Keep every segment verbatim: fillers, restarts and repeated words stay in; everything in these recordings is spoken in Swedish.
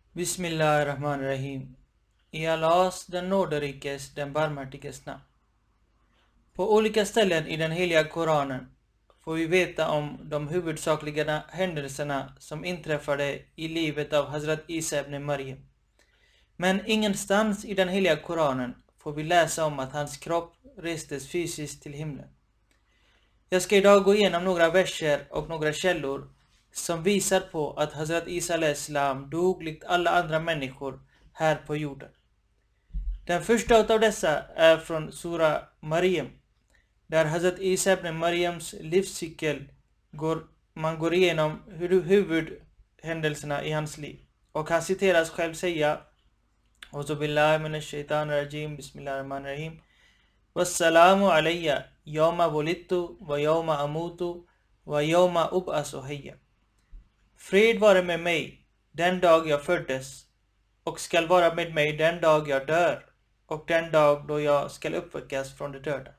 Bismillahirrahmanirrahim. I Allahs, den nåderikes, den barmhärtiges namn. På olika ställen i den heliga Koranen får vi veta om de huvudsakliga händelserna som inträffade i livet av Hazrat Isa ibn Maryam. Men ingenstans i den heliga Koranen får vi läsa om att hans kropp restes fysiskt till himlen. Jag ska idag gå igenom några verser och några källor som visar på att Hazrat Isa al-Islam dog likt alla andra människor här på jorden. Den första av dessa är från Sura Maryam, där Hazrat Isa ibn Maryams livscykel går, man går igenom huvudhändelserna i hans liv. Och han citeras själv säga: Auzubillahi minash shaitanir rajim, bismillahirrahmanirrahim. Wassalamu alayya yawma wulidtu wa yawma amutu wa yawma ub'asu hayya. Fred vare med mig den dag jag föddes, och skall vara med mig den dag jag dör, och den dag då jag skall uppväckas från de döda.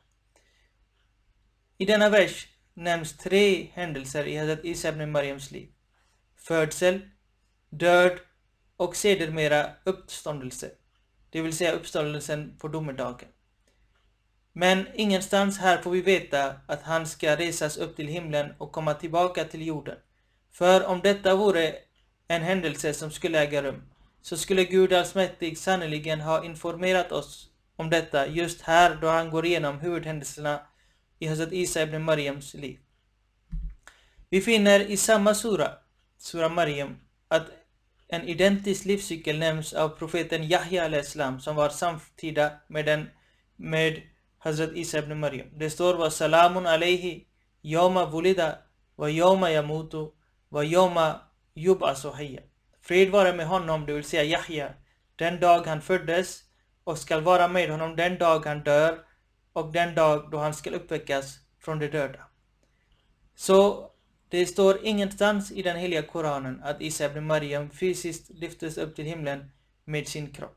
I denna vers nämns tre händelser i Hazrat Isa ibn Maryams liv: födsel, död och sedermera uppståndelse, det vill säga uppståndelsen på domedagen. Men ingenstans här får vi veta att han ska resas upp till himlen och komma tillbaka till jorden. För om detta vore en händelse som skulle äga rum, så skulle Gud allsmäktig sannoliken ha informerat oss om detta just här då han går igenom huvudhändelserna i Hazrat Isa ibn Maryams liv. Vi finner i samma sura, Sura Maryam, att en identisk livscykel nämns av profeten Yahya al-Islam, som var samtida med, den, med Hazrat Isa ibn Maryam. Det står: wa salamun alayhi yawma wulida wa yawma yamutu wa yawma yub'asu hayya. Fred vare med honom, det vill säga Yahya, den dag han föddes, och skall vara med honom den dag han dör, och den dag då han skall uppväckas från de döda. Så det står ingenstans i den heliga Koranen att Isa ibn Maryam fysiskt lyftes upp till himlen med sin kropp.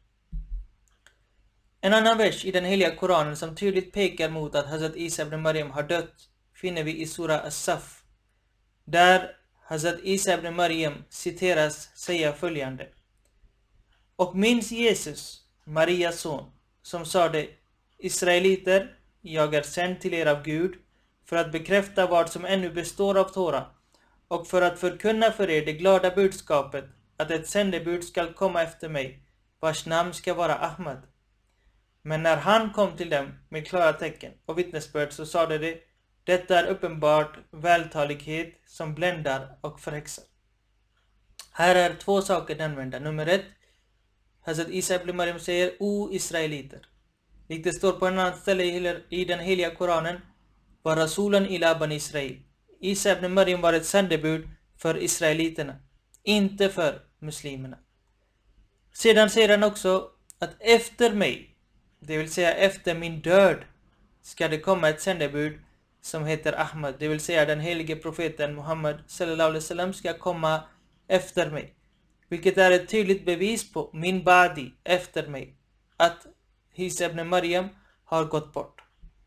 En annan vers i den heliga Koranen som tydligt pekar mot att Hazrat Isa ibn Maryam har dött finner vi i Sura As-Saf, där Hazrat Isa ibn Maryam citeras säga följande: Och minns Jesus, Marias son, som sade: Israeliter, jag är sänd till er av Gud för att bekräfta vad som ännu består av Tora, och för att förkunna för er det glada budskapet att ett sändebud skall komma efter mig, vars namn ska vara Ahmad. Men när han kom till dem med klara tecken och vittnesbörd, så sade det: detta är uppenbart vältalighet som bländar och förhäxar. Här är två saker nämnda. Nummer ett, Hazrat Isa ibn Maryam säger: O Israeliter. Likt det står på en annan ställe i den heliga Koranen: var rasulen ila ban Israel. Isa ibn Maryam var ett sändebud för israeliterna, inte för muslimerna. Sedan säger han också att efter mig, det vill säga efter min död, ska det komma ett sändebud som heter Ahmad, det vill säga den helige profeten Muhammad sallallahu alaihi wasallam ska komma efter mig. Vilket är ett tydligt bevis på min badi, efter mig, att Isa ibn Maryam har gått bort.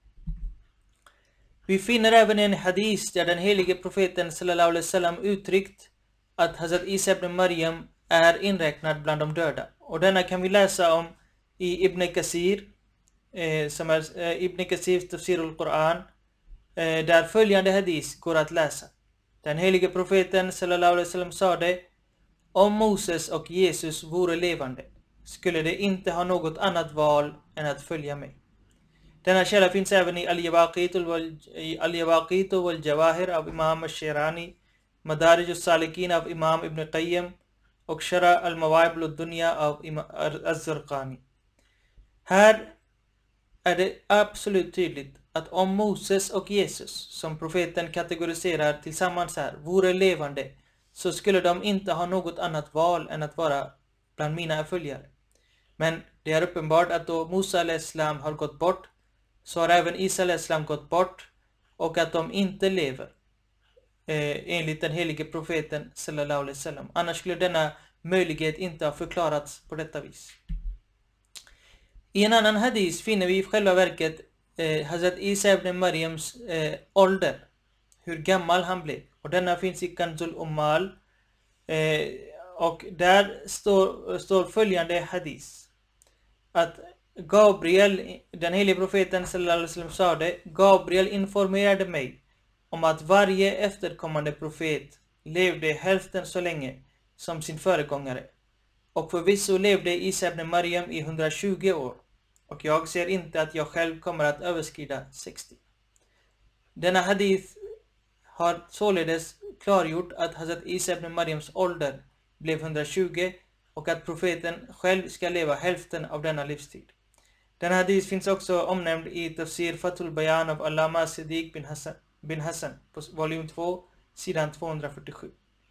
Vi finner även en hadis där den helige profeten sallallahu alaihi wasallam uttryckt att Hazrat Isa ibn Maryam är inräknad bland de döda. Och denna kan vi läsa om i Ibn Kathir, eh, som är eh, Ibn Kathirs Tafsir al-Quran, eh, där följande hadis går att läsa. Den helige profeten sallallahu alaihi wasallam sade: om Moses och Jesus vore levande, skulle det inte ha något annat val än att följa mig. Denna källa finns även i Al-Yawaqit wal-Jawahir av Imam al-Shirani, Madarij al-Salikin av Imam Ibn Qayyim och Shara al-Mawa'ib al-Dunya av Imam az-Zarqani. Här är det absolut tydligt att om Moses och Jesus, som profeten kategoriserar tillsammans här, vore levande, så skulle de inte ha något annat val än att vara bland mina följare. Men det är uppenbart att då Musa al-Islam har gått bort, så har även Isa al-Islam gått bort, och att de inte lever eh, enligt den helige profeten sallallahu alaihi wasallam. Annars skulle denna möjlighet inte ha förklarats på detta vis. I en annan hadis finner vi i själva verket eh, Hazrat Isa ibn Maryams eh, ålder, hur gammal han blev. Och denna finns i Kanzul Ummal, eh, Och där står, står följande hadis. Att Gabriel, den helige profeten sallallahu alaihi wasallam, sa det: Gabriel informerade mig om att varje efterkommande profet levde hälften så länge som sin föregångare. Och förvisso levde Isa ibn Maryam i hundratjugo år. Och jag ser inte att jag själv kommer att överskrida sextio. Denna hadith har således klargjort att Hazrat Isa ibn Maryams ålder blev hundratjugo och att profeten själv ska leva hälften av denna livstid. Denna hadith finns också omnämnd i Tafsir Fathul Bayan av Allama Siddiq bin Hassan, bin Hassan på volym två, sidan tvåhundrafyrtiosju.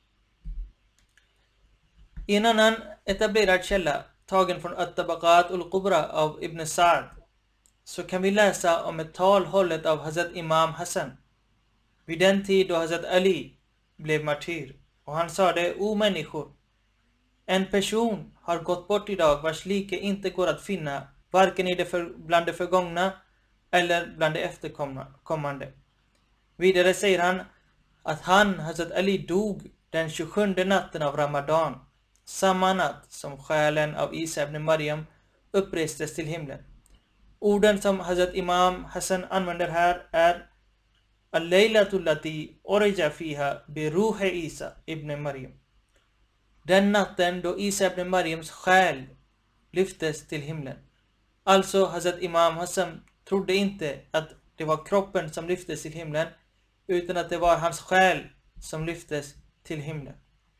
I en annan etablerad källa, tagen från At-Tabaqat ul-Qubra av Ibn Sa'd, så kan vi läsa om ett tal hållet av Hazrat Imam Hassan vid den tid då Hazrat Ali blev martyr. Och han sa det: O människor, en person har gått bort idag vars like inte går att finna varken i det för, bland det förgångna eller bland det efterkommande. Vidare säger han att han, Hazrat Ali, dog den tjugosjunde natten av Ramadan, samma natt som själen av Isa ibn Maryam upprestes till himlen. Orden som Hazrat Imam Hassan använder här är Al-Laylatul lati orija fiha bi ruhi Isa ibn Maryam. Den natten då Isa ibn Maryams själ lyftes till himlen. Alltså Hazrat Imam Hassan trodde inte att det var kroppen som lyftes till himlen, utan att det var hans själ som lyftes till himlen.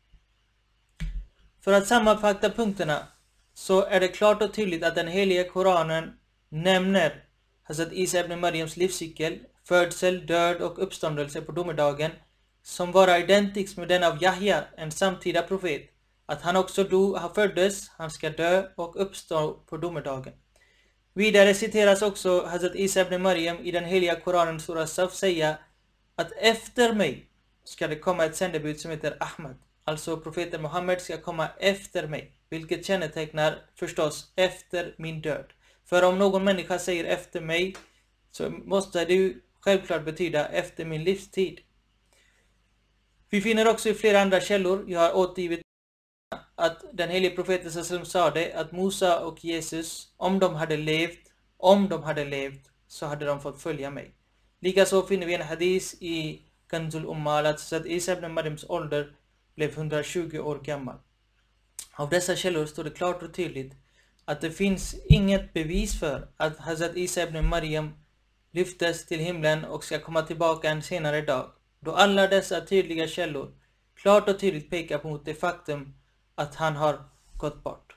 För att sammanfatta punkterna så är det klart och tydligt att den heliga Koranen nämner Hazrat Isa ibn Maryams livscykel, födsel, död och uppståndelse på domedagen som var identisk med den av Yahya, en samtida profet, att han också dog, han föddes, han ska dö och uppstå på domedagen. Vidare citeras också Hazrat Isa ibn Maryam i den heliga Koranen Surah Saf säga att efter mig ska det komma ett sändebud som heter Ahmad. Alltså profeten Muhammed ska komma efter mig, vilket kännetecknar förstås efter min död. För om någon människa säger efter mig så måste det ju självklart betyda efter min livstid. Vi finner också i flera andra källor, jag har återgivit, att den helige profeten som sa det, att Musa och Jesus, om de hade levt, om de hade levt, så hade de fått följa mig. Likaså finner vi en hadis i Kanzul Ummal att Isa ibn Maryams ålder blev hundratjugo år gammal. Av dessa källor står det klart och tydligt att det finns inget bevis för att Hazrat Isa ibn Maryam lyftes till himlen och ska komma tillbaka en senare dag, då alla dessa tydliga källor klart och tydligt pekar mot det faktum att han har gått bort.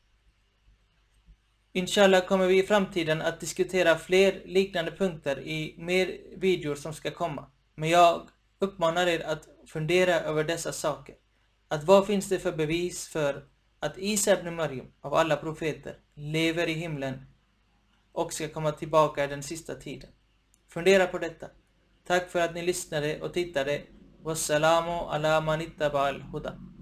Inshallah kommer vi i framtiden att diskutera fler liknande punkter i mer videor som ska komma. Men jag uppmanar er att fundera över dessa saker. Att vad finns det för bevis för att Isa ibn Maryam av alla profeter lever i himlen och ska komma tillbaka i den sista tiden. Fundera på detta. Tack för att ni lyssnade och tittade. Wassalamu ala man ittaba al huda.